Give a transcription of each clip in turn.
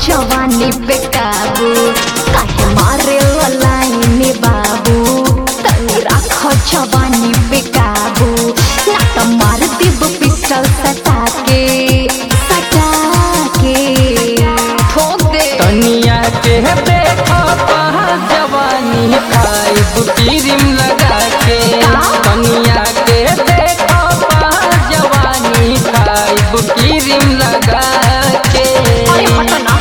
जवानी पे काबू काहे मारे लाइन बाबू तनी राखो जवानी पे काबू ना तो मार देब पिस्टल सटा के ठोक दे। तनिया के देखो जवानी खाइब क्रीम लगा के तनिया के देखो जवानी खाइब क्रीम लगा के। अरे पटना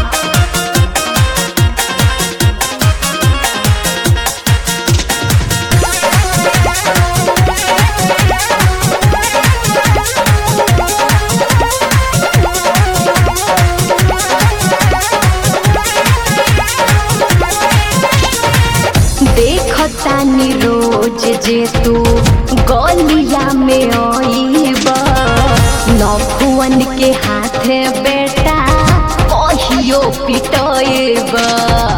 देखतानी रोज जे तू गलिया में आईबा नौखुअन के हाथे बेटा कहियो पिटाएबा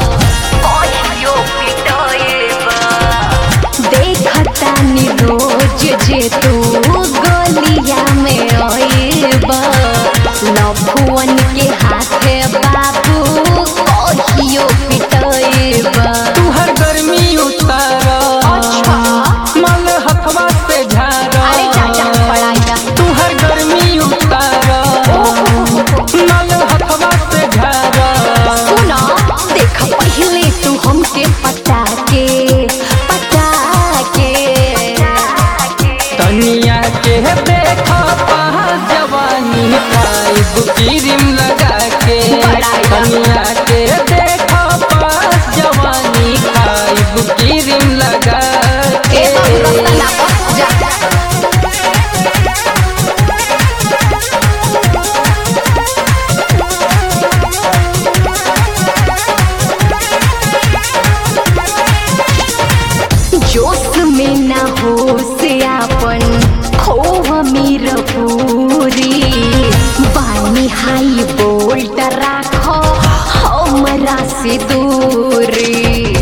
देखतानी रोज जे तू गलिया में आईबा नौखुअन के हाथे बाबू कहियो पिटाएबा। तुहर गर्मी उतारा मल हथवा से झारा तुहर गर्मी उतारा मल हथवा से झारा। सुना देख पहले तू हमके पटा के तनिया के देखा जवानी खाइब क्रीम लगा के तनिया के देखा जवानी खाइब क्रीम लगा के। जोश में ना हो से आपन खोह मीर पूरी बानी हाई बोल्ट राखो हमरा से दूरी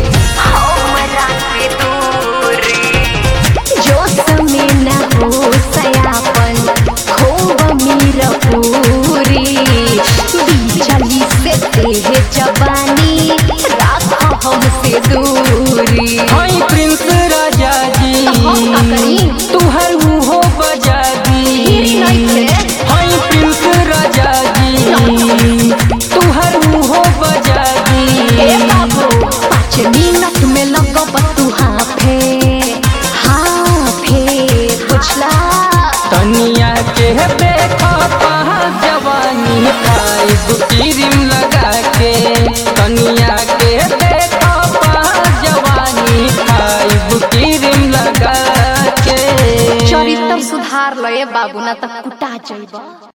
जोश में ना हो से आपन खोह मीर पूरी बिजली से तेह जवानी राखो हमसे दूरी। हाय प्रिंस राजा जी तुहर हो बजा दी हाय प्रिंस राजा जी तुहर हो बजा दी। 5 मिनट में लगब तू हाफे बुझला। तनिया के देखा जवानी खाइब क्रीम लगा के तनिया के देखा जवानी खाइब क्रीम लगा के। चरित्र सुधार लए बाबू ना तक कुटा जाइबा।